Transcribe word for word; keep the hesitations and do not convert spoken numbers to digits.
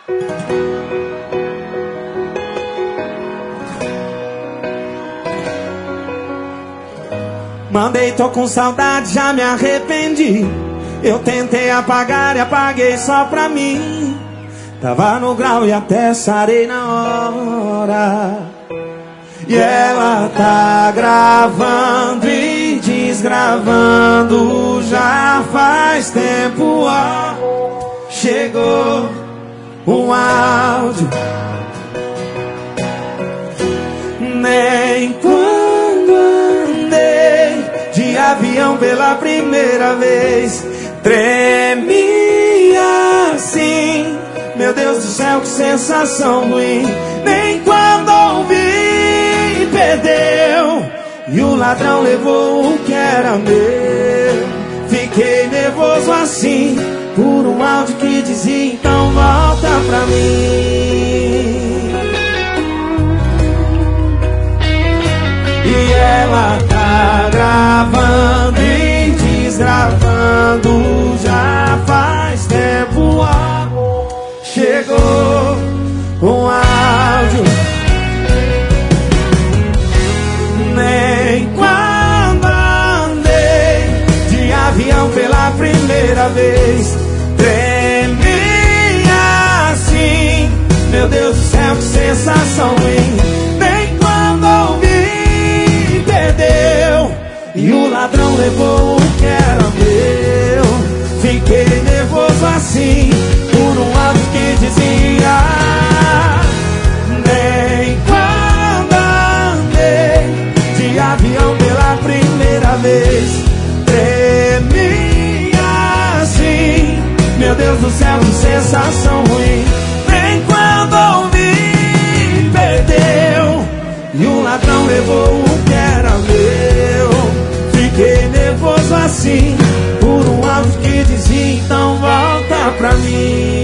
Mandei, tô com saudade, já me arrependi. Eu tentei apagar e apaguei só pra mim. Tava no grau e até sarei na hora. E ela tá gravando e desgravando já faz tempo. Ó, chegou um áudio. Nem quando andei de avião pela primeira vez tremi assim. Meu Deus do céu, que sensação ruim. Nem quando ouvi, perdeu. E o ladrão levou o que era meu. Fiquei nervoso assim por um áudio que dizia: então volta pra mim. E ela tá gravando e desgravando já faz tempo. Ó, chegou um áudio. Nem quando andei de avião pela primeira vez tremi assim. Meu Deus do céu, que sensação ruim. Nem quando ouvi, perdeu. E o ladrão levou o que era meu. Fiquei nervoso assim por um áudio que dizia: nem quando andei de avião pela primeira vez tremi assim. Meu Deus do céu, que sensação ruim. Nem quando ouvi, perdeu. E o ladrão levou o que era meu. Fiquei nervoso assim por um áudio que dizia: então volta pra mim.